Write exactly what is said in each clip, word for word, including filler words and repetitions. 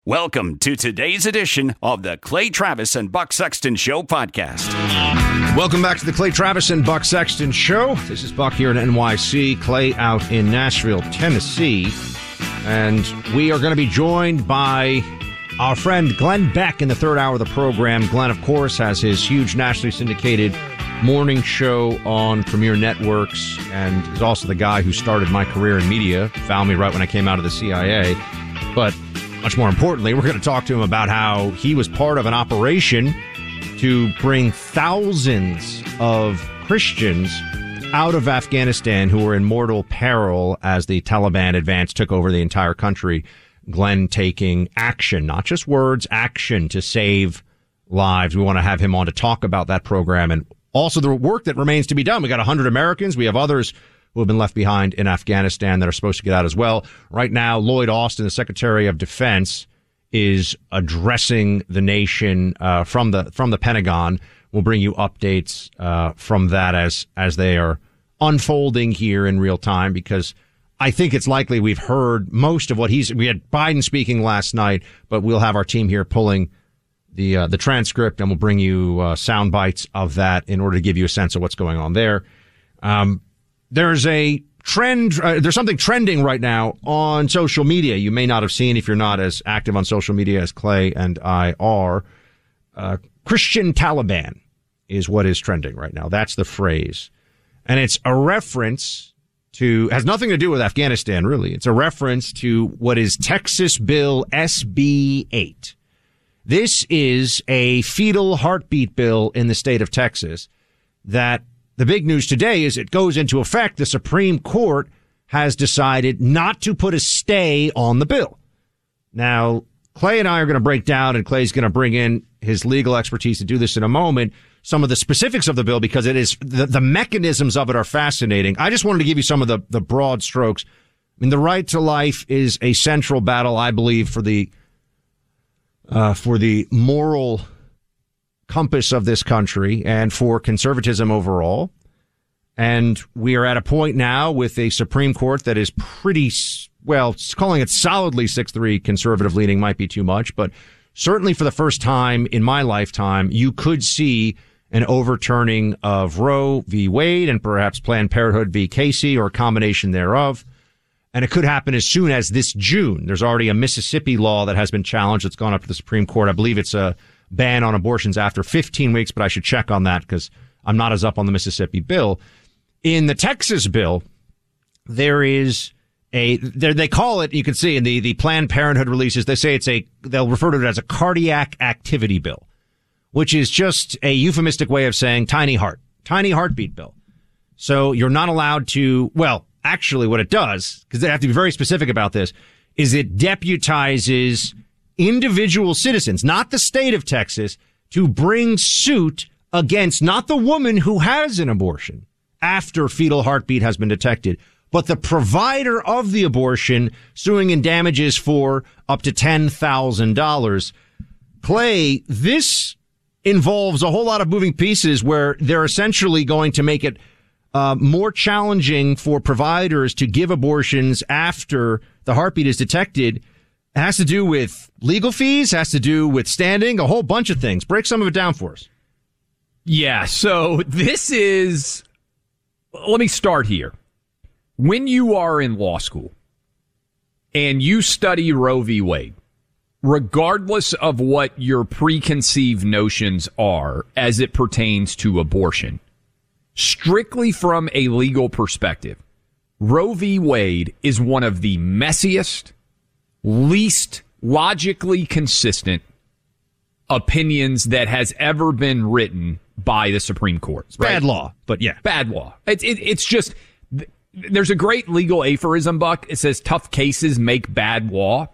Welcome to today's edition of the Clay Travis and Buck Sexton Show podcast. Welcome back to the Clay Travis and Buck Sexton Show. This is Buck here in N Y C, Clay out in Nashville, Tennessee. And we are going to be joined by our friend Glenn Beck in the third hour of the program. Glenn, of course, has his huge nationally syndicated morning show on Premier Networks and is also the guy who started my career in media, found me right when I came out of the C I A. But much more importantly, we're going to talk to him about how he was part of an operation to bring thousands of Christians out of Afghanistan who were in mortal peril as the Taliban advance took over the entire country. Glenn taking action, not just words, action to save lives. We want to have him on to talk about that program and also the work that remains to be done. We got one hundred Americans. We have others who have been left behind in Afghanistan that are supposed to get out as well. Right now, Lloyd Austin, the Secretary of Defense, is addressing the nation uh, from the from the Pentagon. We'll bring you updates uh, from that as as they are unfolding here in real time, because I think it's likely we've heard most of what he's. We had Biden speaking last night, but we'll have our team here pulling the uh, the transcript, and we'll bring you uh, sound bites of that in order to give you a sense of what's going on there. Um, there's a trend. Uh, there's something trending right now on social media. You may not have seen if you're not as active on social media as Clay and I are. Uh, Christian Taliban is what is trending right now. That's the phrase. And it's a reference to, has nothing to do with Afghanistan, really. It's a reference to what is Texas Bill S B eight. This is a fetal heartbeat bill in the state of Texas that the big news today is it goes into effect. The Supreme Court has decided not to put a stay on the bill. Now, Clay and I are going to break down, and Clay's going to bring in his legal expertise to do this in a moment, some of the specifics of the bill, because it is the, the mechanisms of it are fascinating. I just wanted to give you some of the, the broad strokes. I mean, the right to life is a central battle, I believe, for the uh, for the moral compass of this country and for conservatism overall. And we are at a point now with a Supreme Court that is pretty, well, calling it solidly six three conservative leaning might be too much, but certainly for the first time in my lifetime, you could see an overturning of Roe v. Wade and perhaps Planned Parenthood v. Casey or a combination thereof. And it could happen as soon as this June. There's already a Mississippi law that has been challenged. It's gone up to the Supreme Court. I believe it's a ban on abortions after fifteen weeks, but I should check on that because I'm not as up on the Mississippi bill. In the Texas bill, there is a, there, they call it, you can see in the, the Planned Parenthood releases, they say it's a, they'll refer to it as a cardiac activity bill, which is just a euphemistic way of saying tiny heart, tiny heartbeat bill. So you're not allowed to, well, actually what it does, because they have to be very specific about this, is it deputizes individual citizens, not the state of Texas, to bring suit against not the woman who has an abortion after fetal heartbeat has been detected, but the provider of the abortion, suing in damages for up to ten thousand dollars. Clay, this involves a whole lot of moving pieces where they're essentially going to make it uh, more challenging for providers to give abortions after the heartbeat is detected. It has to do with legal fees, has to do with standing, a whole bunch of things. Break some of it down for us. Yeah, so this is, let me start here. When you are in law school and you study Roe v. Wade, regardless of what your preconceived notions are as it pertains to abortion, strictly from a legal perspective, Roe v. Wade is one of the messiest, least logically consistent opinions that has ever been written by the Supreme Court. It's right? Bad law, but yeah. Bad law. It, it, it's just, there's a great legal aphorism, Buck. It says tough cases make bad law.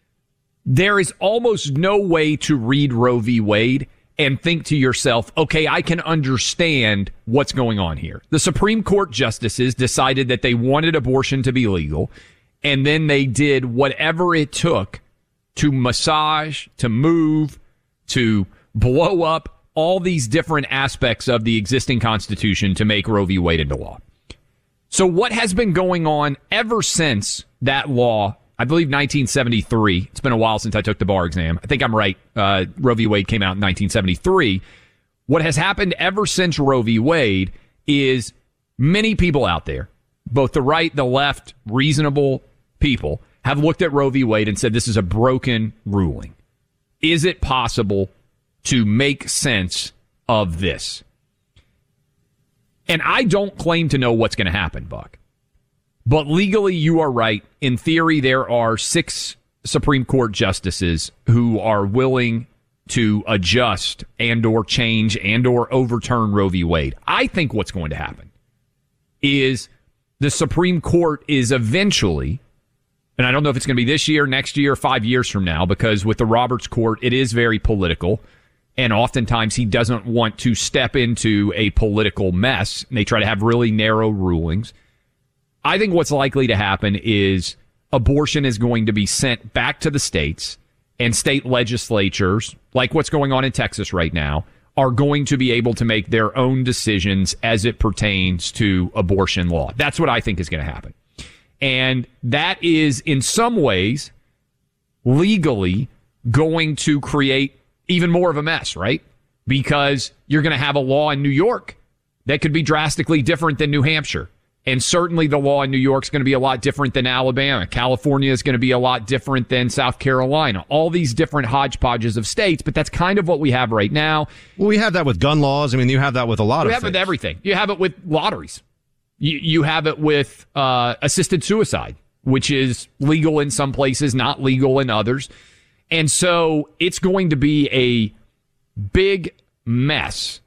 There is almost no way to read Roe v. Wade and think to yourself, okay, I can understand what's going on here. The Supreme Court justices decided that they wanted abortion to be legal, and then they did whatever it took to massage, to move, to blow up all these different aspects of the existing Constitution to make Roe v. Wade into law. So what has been going on ever since that law I believe nineteen seventy-three. It's been a while since I took the bar exam. I think I'm right. Uh, Roe v. Wade came out in nineteen seventy-three. What has happened ever since Roe v. Wade is many people out there, both the right, the left, reasonable people, have looked at Roe v. Wade and said this is a broken ruling. Is it possible to make sense of this? And I don't claim to know what's going to happen, Buck. But legally, you are right. In theory, there are six Supreme Court justices who are willing to adjust and or change and or overturn Roe v. Wade. I think what's going to happen is the Supreme Court is eventually, and I don't know if it's going to be this year, next year, five years from now, because with the Roberts Court, it is very political. And oftentimes he doesn't want to step into a political mess. And they try to have really narrow rulings. I think what's likely to happen is abortion is going to be sent back to the states, and state legislatures, like what's going on in Texas right now, are going to be able to make their own decisions as it pertains to abortion law. That's what I think is going to happen. And that is, in some ways, legally going to create even more of a mess, right? Because you're going to have a law in New York that could be drastically different than New Hampshire. And certainly the law in New York is going to be a lot different than Alabama. California is going to be a lot different than South Carolina. All these different hodgepodges of states, but that's kind of what we have right now. Well, we have that with gun laws. I mean, you have that with a lot we of have things. it with everything. You have it with lotteries. You, you have it with uh, assisted suicide, which is legal in some places, not legal in others. And so it's going to be a big mess.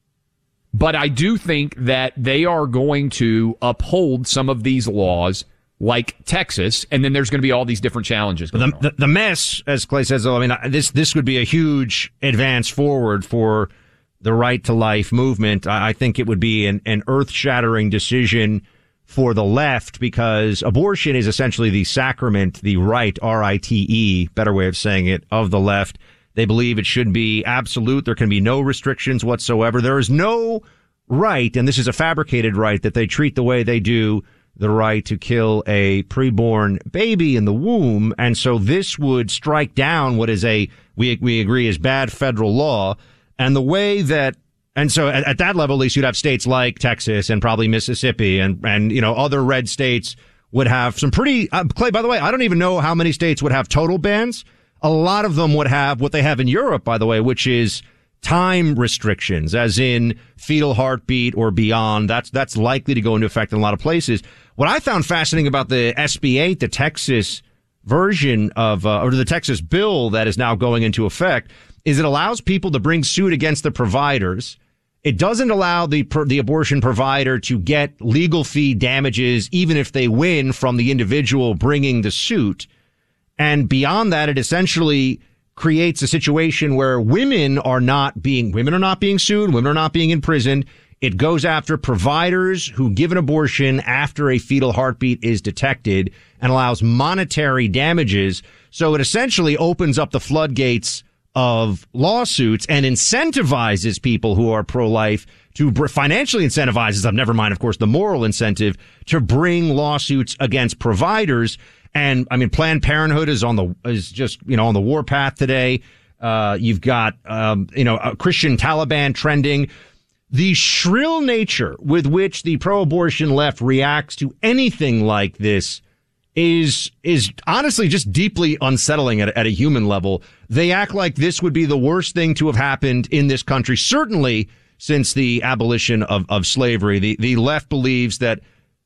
But I do think that they are going to uphold some of these laws like Texas, and then there's going to be all these different challenges going the, on. The, the mess, as Clay says, though, I mean, this this would be a huge advance forward for the right to life movement. I, I think it would be an, an earth-shattering decision for the left, because abortion is essentially the sacrament, the right, R I T E, better way of saying it, of the left. They believe it should be absolute. There can be no restrictions whatsoever. There is no right, and this is a fabricated right, that they treat the way they do the right to kill a preborn baby in the womb. And so this would strike down what is a, we we agree, is bad federal law. And the way that, and so at, at that level, at least you'd have states like Texas and probably Mississippi and, and, you know, other red states would have some pretty, uh, Clay, by the way, I don't even know how many states would have total bans. A lot of them would have what they have in Europe, by the way, which is time restrictions, as in fetal heartbeat or beyond. That's that's likely to go into effect in a lot of places. What I found fascinating about the S B eight, the Texas version of, uh, or the Texas bill that is now going into effect, is it allows people to bring suit against the providers. It doesn't allow the the abortion provider to get legal fee damages, even if they win, from the individual bringing the suit. And beyond that, it essentially creates a situation where women are not being, women are not being sued, women are not being imprisoned. It goes after providers who give an abortion after a fetal heartbeat is detected and allows monetary damages. So it essentially opens up the floodgates of lawsuits and incentivizes people who are pro-life to br- financially incentivizes them, never mind, of course, the moral incentive to bring lawsuits against providers. And I mean, Planned Parenthood is on the, is just, you know, on the warpath today. Uh, you've got, um, you know, a Christian Taliban trending. The shrill nature with which the pro-abortion left reacts to anything like this is, is honestly just deeply unsettling at, at a human level. They act like this would be the worst thing to have happened in this country, certainly since the abolition of, of slavery. The, the left believes that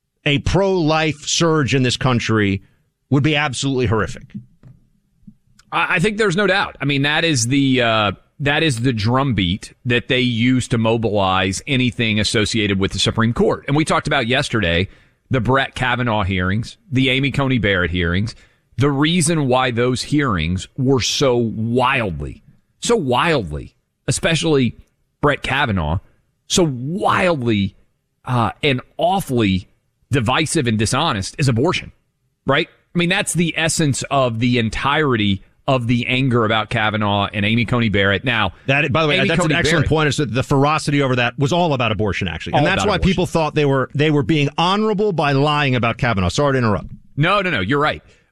a pro-life surge in this country would be absolutely horrific. I think there's no doubt. I mean, that is the uh, that is the drumbeat that they use to mobilize anything associated with the Supreme Court. And we talked about yesterday the Brett Kavanaugh hearings, the Amy Coney Barrett hearings, the reason why those hearings were so wildly, so wildly, especially Brett Kavanaugh, so wildly uh, and awfully divisive and dishonest is abortion, right? I mean, that's the essence of the entirety of the anger about Kavanaugh and Amy Coney Barrett. Now, that, by the way, Amy that's Coney an excellent Barrett, point. Is that the ferocity over that was all about abortion, actually, and that's why abortion. people thought they were they were being honorable by lying about Kavanaugh. Sorry to interrupt. No, no, no. You're right.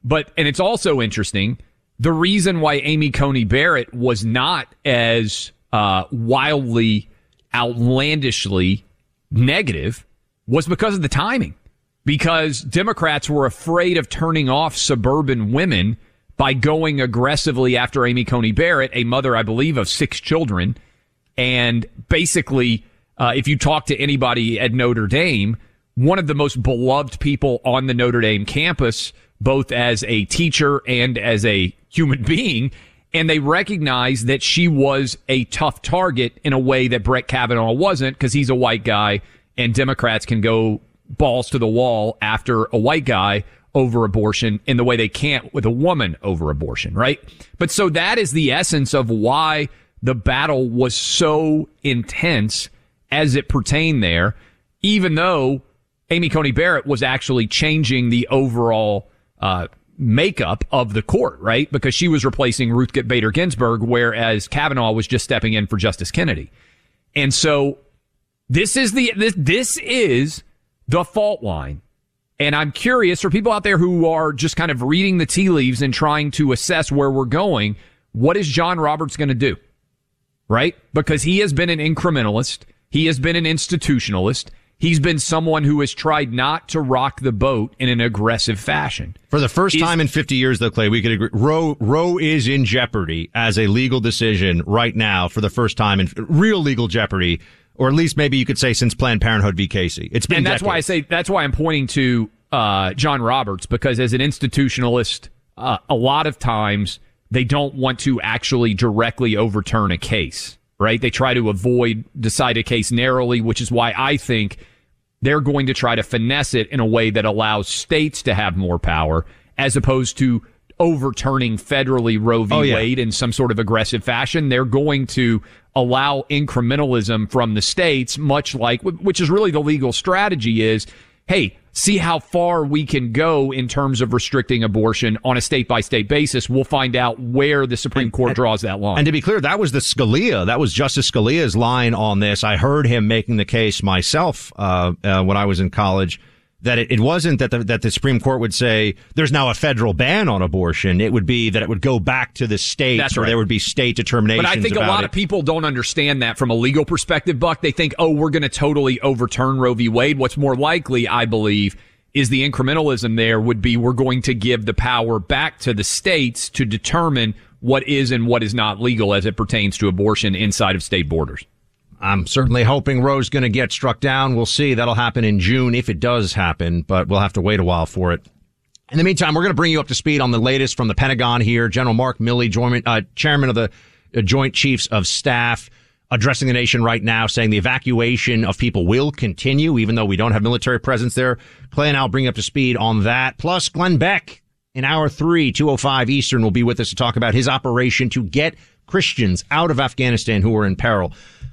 But, and it's also interesting, the reason why Amy Coney Barrett was not as uh, wildly, outlandishly negative was because of the timing. Because Democrats were afraid of turning off suburban women by going aggressively after Amy Coney Barrett, a mother, I believe, of six children. And basically, uh, if you talk to anybody at Notre Dame, one of the most beloved people on the Notre Dame campus, both as a teacher and as a human being, and they recognize that she was a tough target in a way that Brett Kavanaugh wasn't, because he's a white guy, and Democrats can go balls to the wall after a white guy over abortion in the way they can't with a woman over abortion, right? But so that is the essence of why the battle was so intense as it pertained there, even though Amy Coney Barrett was actually changing the overall uh makeup of the court, right? Because she was replacing Ruth Bader Ginsburg, whereas Kavanaugh was just stepping in for Justice Kennedy. And so this is the this this is the fault line. And I'm curious for people out there who are just kind of reading the tea leaves and trying to assess where we're going, what is John Roberts going to do? Right? Because he has been an incrementalist. He has been an institutionalist. He's been someone who has tried not to rock the boat in an aggressive fashion. For the first is, time in fifty years, though, Clay, we could agree. Roe, Roe is in jeopardy as a legal decision right now for the first time in real legal jeopardy, or at least maybe you could say since Planned Parenthood v. Casey. It's been and that's decades. why I say that's why I'm pointing to uh, John Roberts, because as an institutionalist, uh, a lot of times they don't want to actually directly overturn a case. Right? They try to avoid decide a case narrowly, which is why I think they're going to try to finesse it in a way that allows states to have more power, as opposed to overturning federally Roe v. Oh, yeah. Wade in some sort of aggressive fashion. They're going to allow incrementalism from the states, much like, which is really the legal strategy is, hey, see how far we can go in terms of restricting abortion on a state-by-state basis. We'll find out where the Supreme Court and, draws that line. And to be clear, that was the Scalia, that was Justice Scalia's line on this. I heard him making the case myself uh, uh when I was in college, that it, it wasn't that the, that the Supreme Court would say there's now a federal ban on abortion. It would be that it would go back to the states. That's where right. There would be state determinations. But I think a lot it. of people don't understand that from a legal perspective, Buck. They think, oh, we're going to totally overturn Roe v. Wade. What's more likely, I believe, is the incrementalism there would be we're going to give the power back to the states to determine what is and what is not legal as it pertains to abortion inside of state borders. I'm certainly hoping Roe's going to get struck down. We'll see. That'll happen in June if it does happen, but we'll have to wait a while for it. In the meantime, we're going to bring you up to speed on the latest from the Pentagon here. General Mark Milley, joint, uh, chairman of the uh, Joint Chiefs of Staff, addressing the nation right now, saying the evacuation of people will continue, even though we don't have military presence there. Clay and I'll bring you up to speed on that. Plus, Glenn Beck in hour three, two oh five Eastern, will be with us to talk about his operation to get Christians out of Afghanistan who are in peril.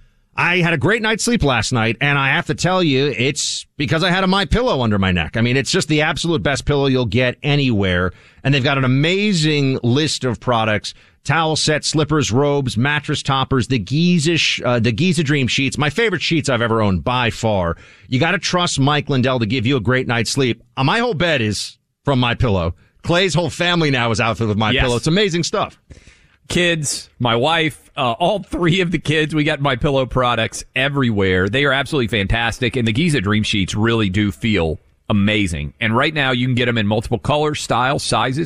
I had a great night's sleep last night, and I have to tell you, it's because I had a MyPillow under my neck. I mean, it's just the absolute best pillow you'll get anywhere, and they've got an amazing list of products: towel sets, slippers, robes, mattress toppers, the Giza, uh, the Giza Dream sheets. My favorite sheets I've ever owned by far. You got to trust Mike Lindell to give you a great night's sleep. Uh, my whole bed is from MyPillow. Clay's whole family now is outfitted with MyPillow. Yes. It's amazing stuff. Kids, my wife, uh, all three of the kids, we got MyPillow products everywhere. They are absolutely fantastic, and the Giza Dream Sheets really do feel amazing. And right now, you can get them in multiple colors, styles, sizes,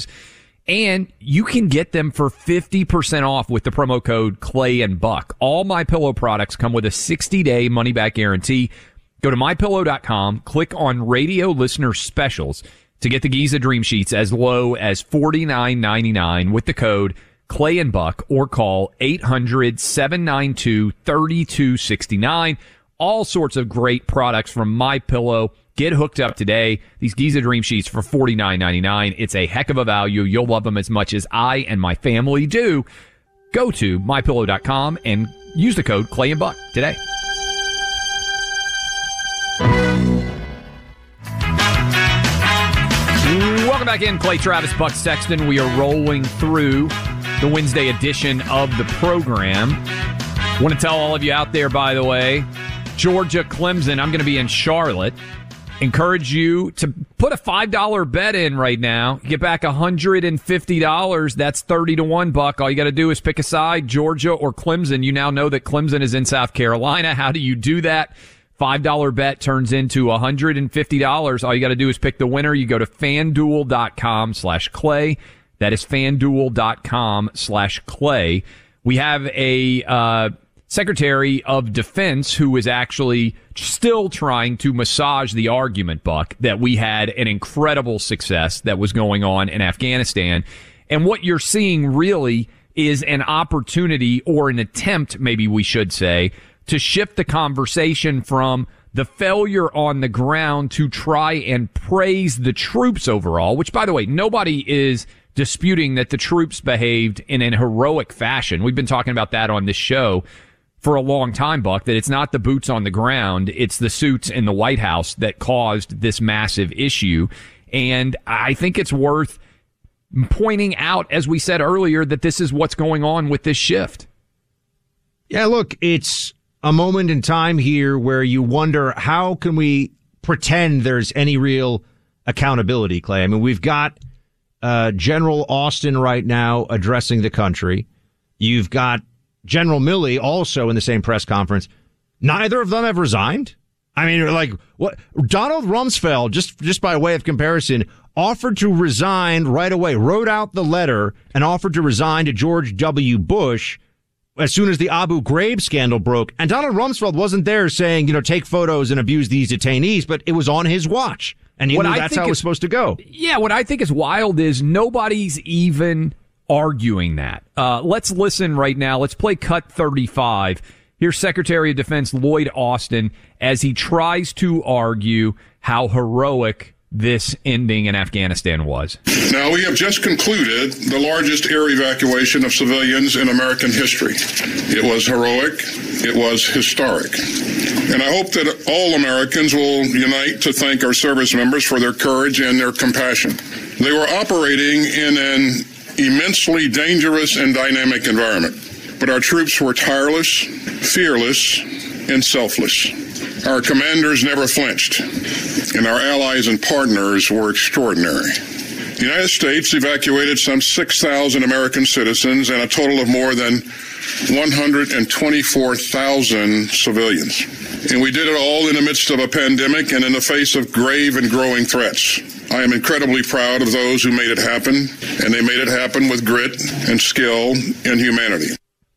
and you can get them for fifty percent off with the promo code Clay and Buck. All MyPillow products come with a sixty-day money-back guarantee. Go to my pillow dot com, click on Radio Listener Specials to get the Giza Dream Sheets as low as forty-nine ninety-nine with the code Clay and Buck, or call eight hundred, seven nine two, three two six nine. All sorts of great products from MyPillow. Get hooked up today. These Giza Dream Sheets for forty-nine ninety-nine. It's a heck of a value. You'll love them as much as I and my family do. Go to my pillow dot com and use the code Clay and Buck today. Welcome back in. Clay Travis, Buck Sexton. We are rolling through the Wednesday edition of the program. Want to tell all of you out there, by the way, Georgia, Clemson, I'm going to be in Charlotte encourage you to put a five dollar bet in right now. Get back one hundred fifty dollars. That's thirty to one, Buck. All you got to do is pick a side, Georgia or Clemson. You now know that Clemson is in South Carolina. How do you do that? five dollar bet turns into one hundred fifty dollars. All you got to do is pick the winner. You go to FanDuel.com slash Clay. That is FanDuel.com slash Clay. We have a uh, Secretary of Defense who is actually still trying to massage the argument, Buck, that we had an incredible success that was going on in Afghanistan. And what you're seeing really is an opportunity, or an attempt, maybe we should say, to shift the conversation from the failure on the ground to try and praise the troops overall, which, by the way, nobody is disputing that the troops behaved in an heroic fashion. We've been talking about that on this show for a long time, Buck, that it's not the boots on the ground, it's the suits in the White House that caused this massive issue. And I think it's worth pointing out, as we said earlier, that this is what's going on with this shift. Yeah, look, it's a moment in time here where you wonder, how can we pretend there's any real accountability, Clay? I mean, we've got uh, General Austin right now addressing the country. You've got General Milley also in the same press conference. Neither of them have resigned. I mean, like, what? Donald Rumsfeld, just, just by way of comparison, offered to resign right away, wrote out the letter and offered to resign to George W. Bush as soon as the Abu Ghraib scandal broke. And Donald Rumsfeld wasn't there saying, you know, take photos and abuse these detainees, but it was on his watch. And he what knew I that's how it was supposed to go. Yeah, what I think is wild is nobody's even arguing that. Uh, let's listen right now. Let's play cut thirty-five. Here's Secretary of Defense Lloyd Austin as he tries to argue how heroic this ending in Afghanistan was. Now, we have just concluded the largest air evacuation of civilians in American history. It was heroic. It was historic. And I hope that all Americans will unite to thank our service members for their courage and their compassion. They were operating in an immensely dangerous and dynamic environment, but our troops were tireless, fearless, and selfless. Our commanders never flinched, and our allies and partners were extraordinary. The United States evacuated some six thousand American citizens and a total of more than one hundred twenty-four thousand civilians. And we did it all in the midst of a pandemic and in the face of grave and growing threats. I am incredibly proud of those who made it happen, and they made it happen with grit and skill and humanity.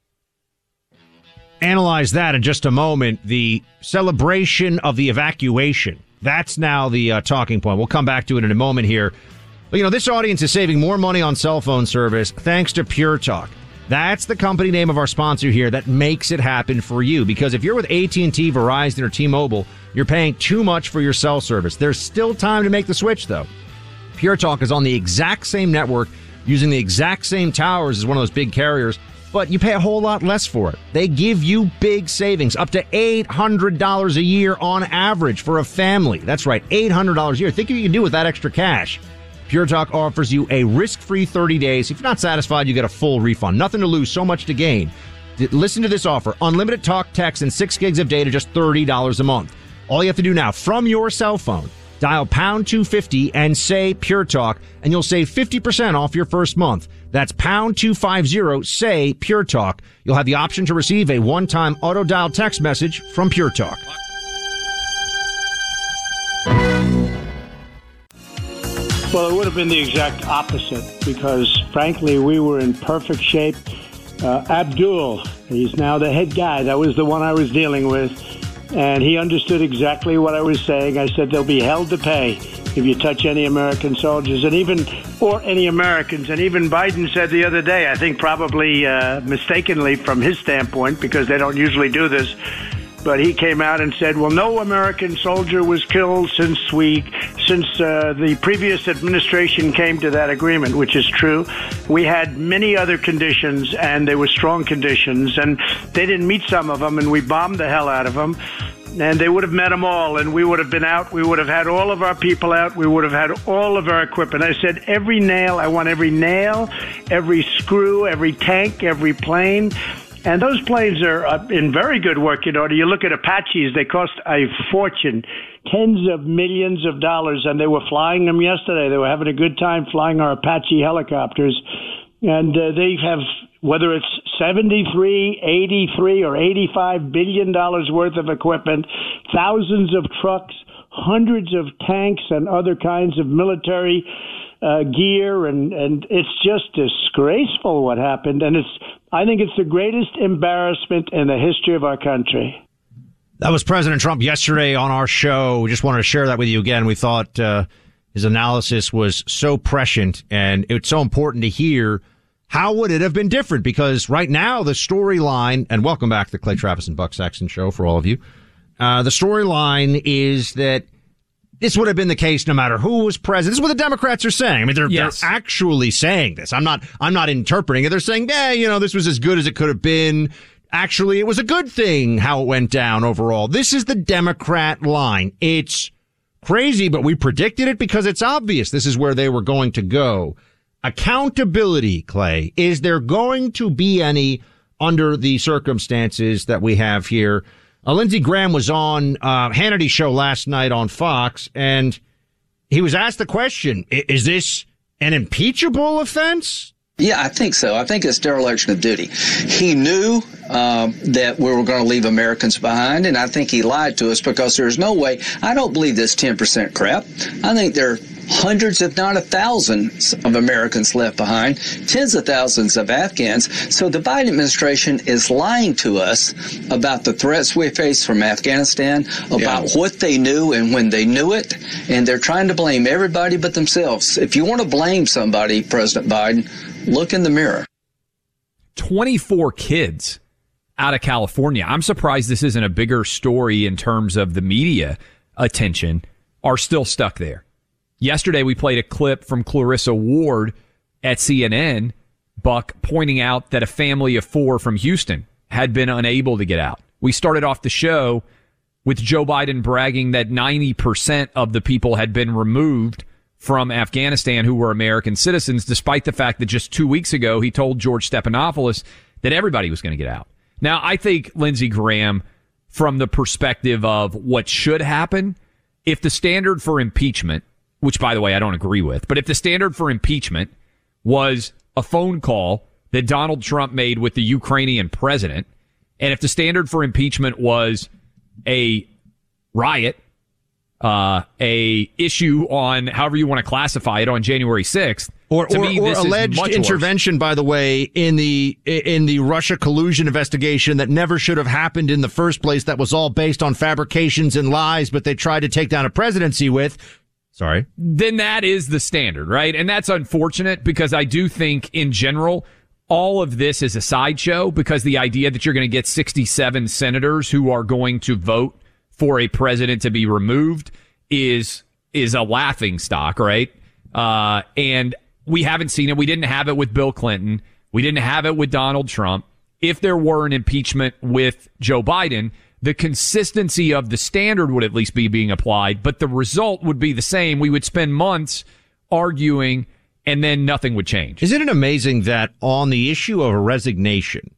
Analyze that in just a moment. The celebration of the evacuation. That's now the uh, talking point. We'll come back to it in a moment here. But, you know, this audience is saving more money on cell phone service thanks to Pure Talk. That's the company name of our sponsor here that makes it happen for you. Because if you're with A T and T, Verizon, or T-Mobile, you're paying too much for your cell service. There's still time to make the switch, though. Pure Talk is on the exact same network, using the exact same towers as one of those big carriers, but you pay a whole lot less for it. They give you big savings, up to eight hundred dollars a year on average for a family. That's right, eight hundred dollars a year. Think of what you can do with that extra cash. Pure Talk offers you a risk-free thirty days. If you're not satisfied, you get a full refund. Nothing to lose, so much to gain. Listen to this offer. Unlimited talk, text, and six gigs of data, just thirty dollars a month. All you have to do now, from your cell phone, dial pound two fifty and say Pure Talk, and you'll save fifty percent off your first month. That's pound two fifty, say Pure Talk. You'll have the option to receive a one-time auto-dial text message from Pure Talk. Well, it would have been the exact opposite because, frankly, we were in perfect shape. Uh, Abdul, he's now the head guy. That was the one I was dealing with. And he understood exactly what I was saying. I said they'll be held to pay if you touch any American soldiers and even or any Americans. And even Biden said the other day, I think probably uh, mistakenly from his standpoint, because they don't usually do this, but he came out and said, well, no American soldier was killed since we, since uh, the previous administration came to that agreement, which is true. We had many other conditions, and they were strong conditions, and they didn't meet some of them, and we bombed the hell out of them. And they would have met them all, and we would have been out. We would have had all of our people out. We would have had all of our equipment. I said, every nail, I want every nail, every screw, every tank, every plane. And those planes are uh, in very good working order. You look at Apaches, they cost a fortune, tens of millions of dollars, and they were flying them yesterday. They were having a good time flying our Apache helicopters. And uh, they have, whether it's seventy-three, eighty-three, or eighty-five billion dollars worth of equipment, thousands of trucks, hundreds of tanks and other kinds of military uh, gear, and, and it's just disgraceful what happened. And it's, I think it's the greatest embarrassment in the history of our country. That was President Trump yesterday on our show. We just wanted to share that with you again. We thought uh, his analysis was so prescient, and it's so important to hear. How would it have been different? Because right now the storyline, and welcome back to the Clay Travis and Buck Sexton show for all of you. Uh, the storyline is that this would have been the case no matter who was president. This is what the Democrats are saying. I mean, they're, yes. they're actually saying this. I'm not, I'm not interpreting it. They're saying, yeah, you know, this was as good as it could have been. Actually, it was a good thing how it went down overall. This is the Democrat line. It's crazy, but we predicted it because it's obvious. This is where they were going to go. Accountability, Clay. Is there going to be any under the circumstances that we have here? Uh, Lindsey Graham was on uh, Hannity's show last night on Fox, and he was asked the question, is this an impeachable offense? Yeah, I think so. I think it's dereliction of duty. He knew um, that we were going to leave Americans behind, and I think he lied to us because there's no way. I don't believe this ten percent crap. I think there are hundreds, if not a thousands of Americans left behind, tens of thousands of Afghans. So the Biden administration is lying to us about the threats we face from Afghanistan, about yeah. what they knew and when they knew it, and they're trying to blame everybody but themselves. If you want to blame somebody, President Biden, look in the mirror. twenty-four kids out of California. I'm surprised this isn't a bigger story in terms of the media attention, are still stuck there. Yesterday, we played a clip from Clarissa Ward at C N N, Buck, pointing out that a family of four from Houston had been unable to get out. We started off the show with Joe Biden bragging that ninety percent of the people had been removed from Afghanistan who were American citizens, despite the fact that just two weeks ago he told George Stephanopoulos that everybody was going to get out. Now, I think Lindsey Graham, from the perspective of what should happen, if the standard for impeachment, which, by the way, I don't agree with, but if the standard for impeachment was a phone call that Donald Trump made with the Ukrainian president, and if the standard for impeachment was a riot, uh, a issue on however you want to classify it on January sixth, or, to or, me, or this alleged is much intervention, worse. By the way, in the in the Russia collusion investigation that never should have happened in the first place, that was all based on fabrications and lies, but they tried to take down a presidency with. Sorry. Then that is the standard, right? And that's unfortunate because I do think in general, all of this is a sideshow because the idea that you're going to get sixty-seven senators who are going to vote for a president to be removed is, is a laughing stock, right? Uh, and we haven't seen it. We didn't have it with Bill Clinton. We didn't have it with Donald Trump. If there were an impeachment with Joe Biden, the consistency of the standard would at least be being applied, but the result would be the same. We would spend months arguing, and then nothing would change. Isn't it amazing that on the issue of a resignation,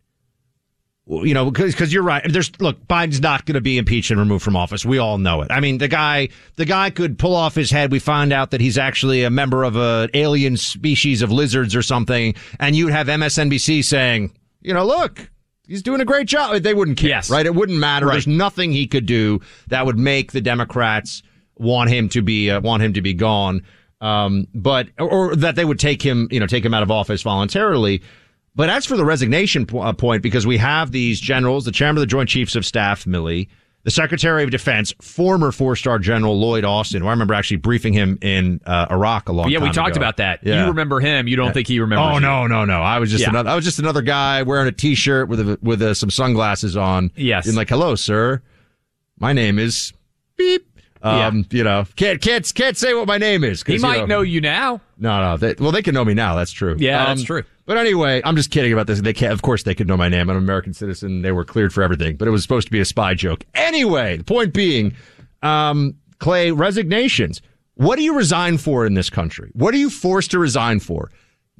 you know, because because you're right. There's look, Biden's not going to be impeached and removed from office. We all know it. I mean, the guy the guy could pull off his head. We find out that he's actually a member of an alien species of lizards or something, and you'd have M S N B C saying, you know, look, he's doing a great job. They wouldn't care, yes. right? It wouldn't matter. Right. There's nothing he could do that would make the Democrats want him to be uh, want him to be gone. Um, but or, or that they would take him, you know, take him out of office voluntarily. But as for the resignation po- uh, point, because we have these generals, the chairman of the Joint Chiefs of Staff, Milley, the Secretary of Defense, former four-star General Lloyd Austin, who I remember actually briefing him in uh, Iraq a long yeah, time ago. Yeah, we talked about that. Yeah. You remember him. You don't yeah. think he remembers Oh, you. no, no, no. I was just yeah. another, I was just another guy wearing a T-shirt with a, with a, some sunglasses on. Yes. And like, hello, sir. My name is beep. Um, yeah. You know, can't, can't, can't say what my name is. He might you know, know you now. No, no. They, well, they can know me now. That's true. Yeah, um, that's true. But anyway, I'm just kidding about this. They can't, of course they could know my name. I'm an American citizen. They were cleared for everything, but it was supposed to be a spy joke. Anyway, the point being, um, Clay, resignations. What do you resign for in this country? What are you forced to resign for?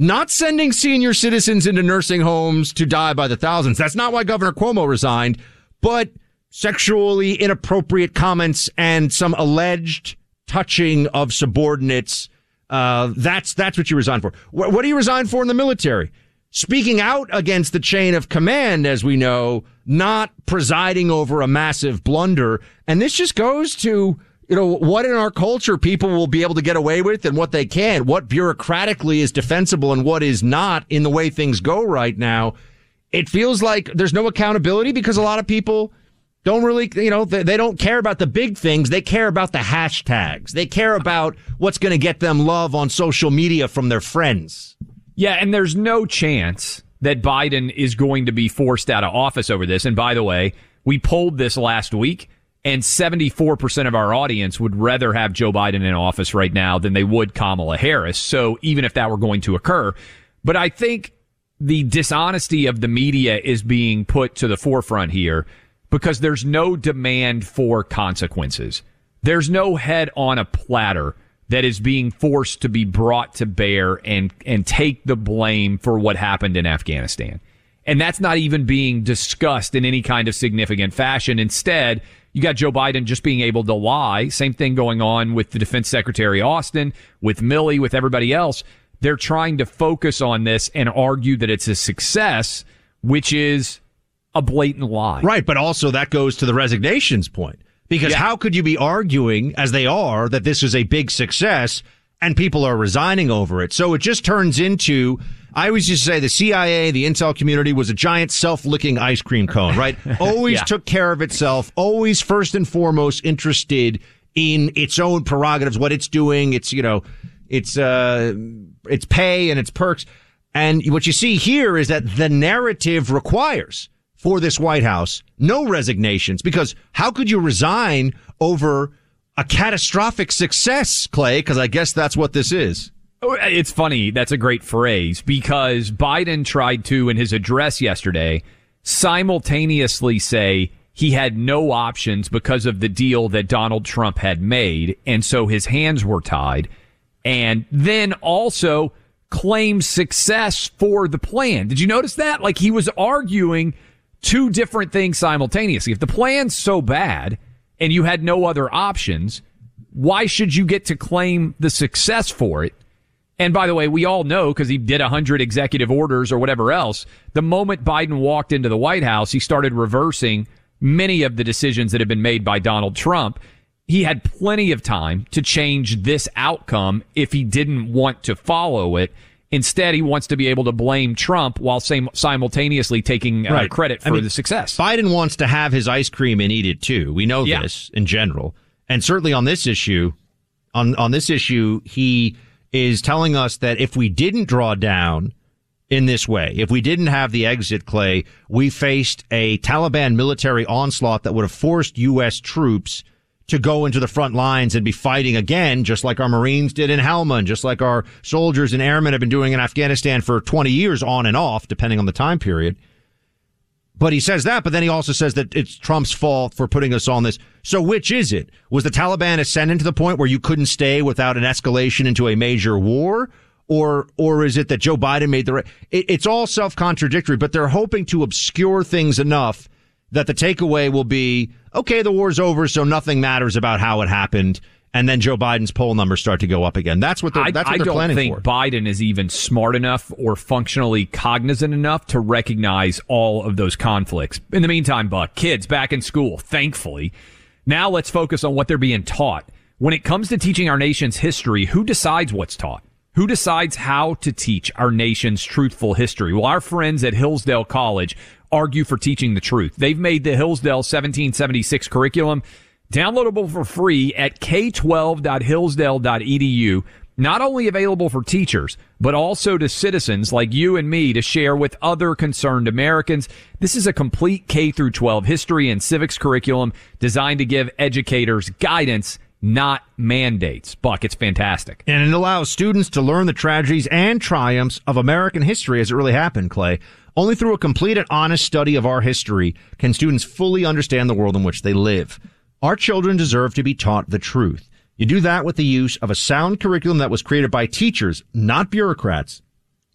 not sending senior citizens into nursing homes to die by the thousands. That's not why Governor Cuomo resigned, but sexually inappropriate comments and some alleged touching of subordinates. Uh, that's, that's what you resigned for. What, what do you resign for in the military? Speaking out against the chain of command, as we know, not presiding over a massive blunder. And this just goes to, you know, what in our culture people will be able to get away with and what they can, what bureaucratically is defensible and what is not in the way things go right now. It feels like there's no accountability because a lot of people don't really, you know, they, they don't care about the big things. They care about the hashtags. They care about what's going to get them love on social media from their friends. Yeah, and there's no chance that Biden is going to be forced out of office over this. And by the way, we polled this last week, and seventy-four percent of our audience would rather have Joe Biden in office right now than they would Kamala Harris. So even if that were going to occur. But I think the dishonesty of the media is being put to the forefront here because there's no demand for consequences. There's no head on a platter that is being forced to be brought to bear and, and take the blame for what happened in Afghanistan. And that's not even being discussed in any kind of significant fashion. Instead, you got Joe Biden just being able to lie. Same thing going on with the Defense Secretary Austin, with Milley, with everybody else. They're trying to focus on this and argue that it's a success, which is a blatant lie. Right, but also that goes to the resignations point. Because yeah. How could you be arguing, as they are, that this is a big success and people are resigning over it? So it just turns into, I always used to say the C I A, the intel community was a giant self-licking ice cream cone, right? Always yeah. took care of itself, always first and foremost interested in its own prerogatives, what it's doing, its, you know, its, uh, its pay and its perks. And what you see here is that the narrative requires for this White House no resignations, because how could you resign over a catastrophic success, Clay? Because I guess that's what this is. It's funny. That's a great phrase, because Biden tried to, in his address yesterday, simultaneously say he had no options because of the deal that Donald Trump had made, and so his hands were tied, and then also claim success for the plan. Did you notice that? Like, he was arguing two different things simultaneously. If the plan's so bad and you had no other options, why should you get to claim the success for it? And by the way, we all know, because he did one hundred executive orders or whatever else, the moment Biden walked into the White House, he started reversing many of the decisions that had been made by Donald Trump. He had plenty of time to change this outcome if he didn't want to follow it. Instead, he wants to be able to blame Trump while sim- simultaneously taking uh, right. credit for I mean, the success. Biden wants to have his ice cream and eat it too. We know yeah. this in general. And certainly on this issue, on, on this issue, he is telling us that if we didn't draw down in this way, if we didn't have the exit, Clay, we faced a Taliban military onslaught that would have forced U S troops to go into the front lines and be fighting again, just like our Marines did in Helmand, just like our soldiers and airmen have been doing in Afghanistan for twenty years on and off, depending on the time period. But he says that, but then he also says that it's Trump's fault for putting us on this. So which is it? Was the Taliban ascendant to the point where you couldn't stay without an escalation into a major war? Or, or is it that Joe Biden made the right? It, it's all self-contradictory, but they're hoping to obscure things enough that the takeaway will be, okay, the war's over, so nothing matters about how it happened, and then Joe Biden's poll numbers start to go up again. That's what they're, that's what I, they're I planning for. I don't think Biden is even smart enough or functionally cognizant enough to recognize all of those conflicts. In the meantime, Buck, kids back in school, thankfully. Now let's focus on what they're being taught. When it comes to teaching our nation's history, who decides what's taught? Who decides how to teach our nation's truthful history? Well, our friends at Hillsdale College argue for teaching the truth. They've made the Hillsdale seventeen seventy-six curriculum downloadable for free at k twelve dot hillsdale dot e d u. Not only available for teachers, but also to citizens like you and me to share with other concerned Americans. This is a complete K through twelve history and civics curriculum designed to give educators guidance, not mandates. Buck, it's fantastic. And it allows students to learn the tragedies and triumphs of American history as it really happened, Clay. Only through a complete and honest study of our history can students fully understand the world in which they live. Our children deserve to be taught the truth. You do that with the use of a sound curriculum that was created by teachers, not bureaucrats.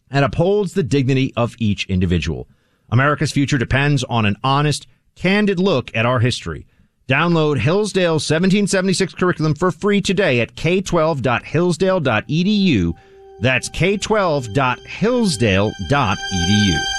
and upholds the dignity of each individual. America's future depends on an honest, candid look at our history. Download Hillsdale's seventeen seventy-six curriculum for free today at k twelve dot hillsdale dot e d u. That's k twelve dot hillsdale dot e d u.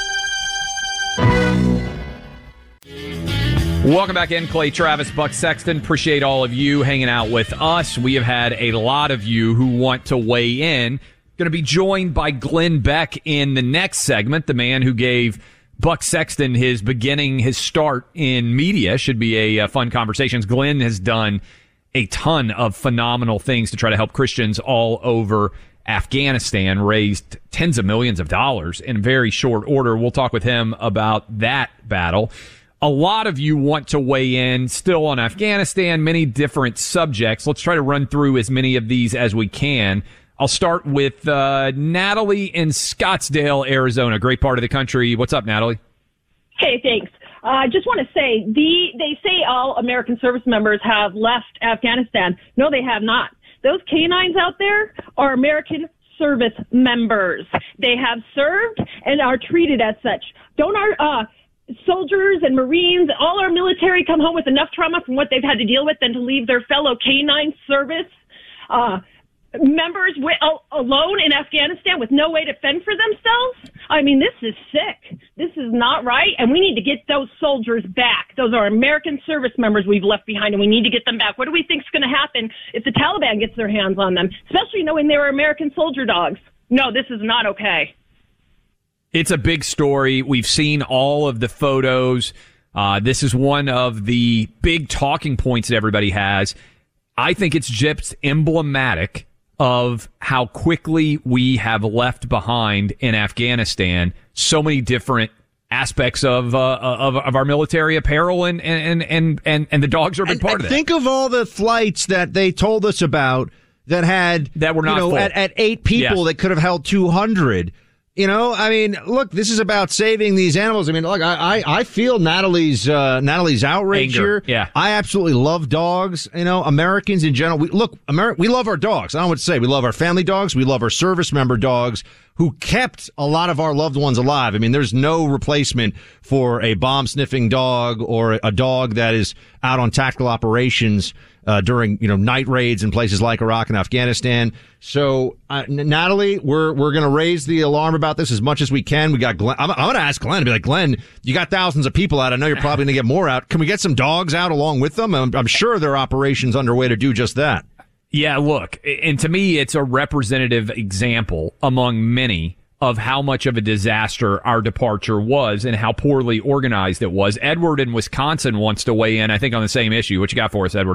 Welcome back in, Clay Travis, Buck Sexton. Appreciate all of you hanging out with us. We have had a lot of you who want to weigh in. Going to be joined by Glenn Beck in the next segment, the man who gave Buck Sexton his beginning, his start in media. Should be a, a fun conversation. Glenn has done a ton of phenomenal things to try to help Christians all over Afghanistan, raised tens of millions of dollars in very short order. We'll talk with him about that battle. A lot of you want to weigh in still on Afghanistan, many different subjects. Let's try to run through as many of these as we can. I'll start with uh, Natalie in Scottsdale, Arizona. Great part of the country. What's up, Natalie? Hey, thanks. I uh, just want to say, the they say all American service members have left Afghanistan. No, they have not. Those canines out there are American service members. They have served and are treated as such. Don't our... Uh, soldiers and Marines, all our military come home with enough trauma from what they've had to deal with than to leave their fellow canine service uh, members with, uh, alone in Afghanistan with no way to fend for themselves? I mean, this is sick. This is not right, and we need to get those soldiers back. Those are American service members we've left behind, and we need to get them back. What do we think is going to happen if the Taliban gets their hands on them, especially knowing they were American soldier dogs? No, this is not okay. It's a big story. We've seen all of the photos. Uh, this is one of the big talking points that everybody has. I think it's just emblematic of how quickly we have left behind in Afghanistan so many different aspects of uh, of, of our military apparel, and and and and, and the dogs are a big and, part and of that. Think of all the flights that they told us about that had that were not you know, full. At, at eight people yes. that could have held two hundred. You know, I mean, look, this is about saving these animals. I mean, look, I, I, I feel Natalie's, uh, Natalie's outrage Anger. here. Yeah. I absolutely love dogs. You know, Americans in general. We, look, Ameri- we love our dogs. I don't know what to say. We love our family dogs. We love our service member dogs who kept a lot of our loved ones alive. I mean, there's no replacement for a bomb sniffing dog or a dog that is out on tactical operations Uh, during, you know, night raids in places like Iraq and Afghanistan. So, uh, N- Natalie, we're, we're going to raise the alarm about this as much as we can. We got Glenn. I'm, I'm going to ask Glenn to be like, Glenn, you got thousands of people out. I know you're probably going to get more out. Can we get some dogs out along with them? I'm, I'm sure there are operations underway to do just that. Yeah, look, and to me, it's a representative example among many of how much of a disaster our departure was and how poorly organized it was. Edward in Wisconsin wants to weigh in, I think, on the same issue. What you got for us, Edward?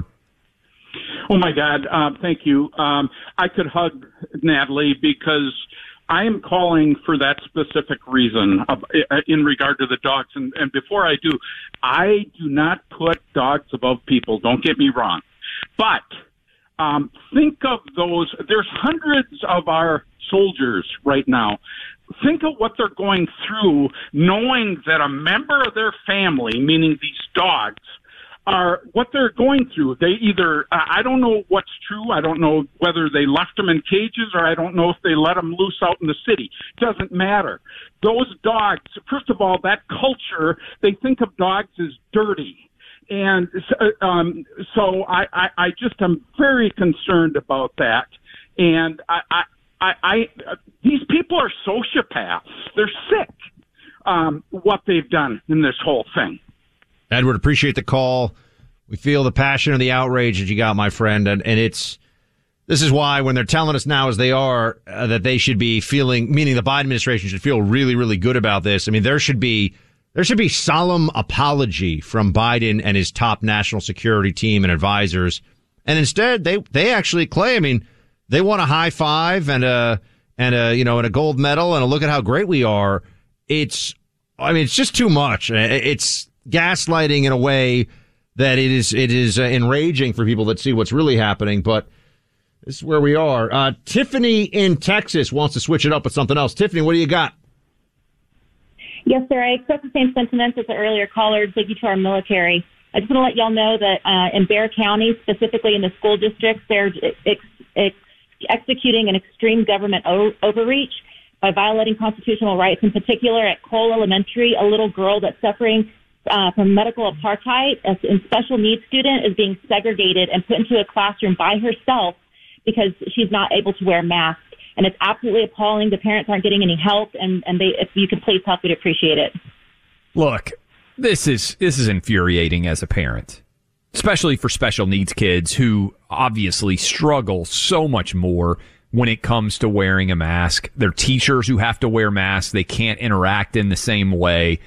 Oh, my God. Uh, thank you. Um, I could hug Natalie because I am calling for that specific reason uh, in regard to the dogs. And, and before I do, I do not put dogs above people. Don't get me wrong. But um, think of those. There's hundreds of our soldiers right now. Think of what they're going through knowing that a member of their family, meaning these dogs, are what they're going through. They either, uh, I don't know what's true. I don't know whether they left them in cages or I don't know if they let them loose out in the city. It doesn't matter. Those dogs, first of all, that culture, they think of dogs as dirty. And um, so I, I, I just am very concerned about that. And I, I, I, I these people are sociopaths. They're sick, um, what they've done in this whole thing. Edward, appreciate the call. We feel the passion and the outrage that you got, my friend. And, and it's, this is why when they're telling us now as they are, uh, that they should be feeling, meaning the Biden administration should feel really, really good about this. I mean, there should be, there should be solemn apology from Biden and his top national security team and advisors. And instead, they, they actually claim, I mean, they want a high five and a, and a, you know, and a gold medal and a look at how great we are. It's, I mean, it's just too much. It's gaslighting in a way that it is, it is uh, enraging for people that see what's really happening. But this is where we are. Uh, Tiffany in Texas wants to switch it up with something else. Tiffany, what do you got? Yes, sir. I express the same sentiments as the earlier caller. Thank you to our military. I just want to let y'all know that uh, in Bexar County, specifically in the school districts, they're ex- ex- executing an extreme government o- overreach. by violating constitutional rights. In particular, at Cole Elementary, a little girl that's suffering uh, from medical apartheid, a special needs student, is being segregated and put into a classroom by herself because she's not able to wear a mask. And it's absolutely appalling. The parents aren't getting any help, and, and they, if you could please help, we'd appreciate it. Look, this is this is infuriating as a parent, especially for special needs kids who obviously struggle so much more when it comes to wearing a mask. They're teachers who have to wear masks. They can't interact in the same way.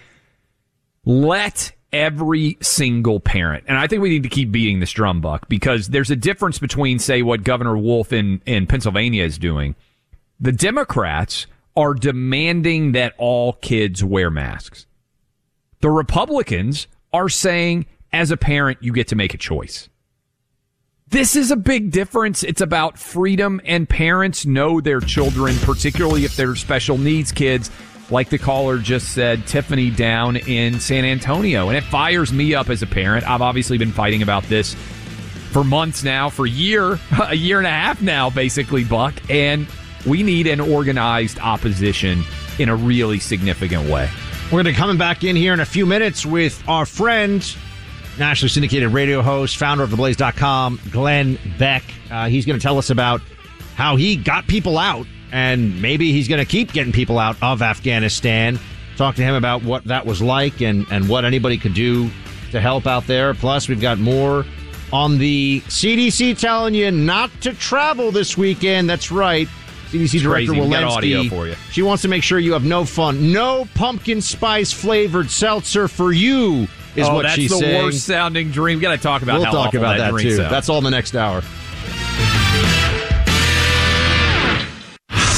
Let every single parent, and I think we need to keep beating this drum, Buck, because there's a difference between, say, what Governor Wolf in, in Pennsylvania is doing. The Democrats are demanding that all kids wear masks. The Republicans are saying, as a parent, you get to make a choice. This is a big difference. It's about freedom, and parents know their children, particularly if they're special needs kids, like the caller just said, Tiffany down in San Antonio. And it fires me up as a parent. I've obviously been fighting about this for months now, for a year, a year and a half now, basically, Buck. And we need an organized opposition in a really significant way. We're going to be coming back in here in a few minutes with our friend, nationally syndicated radio host, founder of the blaze dot com, Glenn Beck. Uh, he's going to tell us about how he got people out, and maybe he's going to keep getting people out of Afghanistan. Talk to him about what that was like and, and what anybody could do to help out there. Plus, we've got more on the C D C telling you not to travel this weekend. That's right. C D C Director Walensky, for you. She wants to make sure you have no fun. No pumpkin spice flavored seltzer for you, is oh, what she's saying. That's the worst sounding dream. We got to talk about we'll how talk awful about that, that dream too. sounds. That's all in the next hour.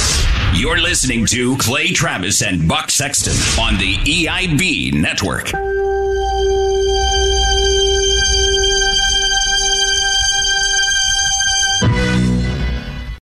You're listening to Clay Travis and Buck Sexton on the E I B Network.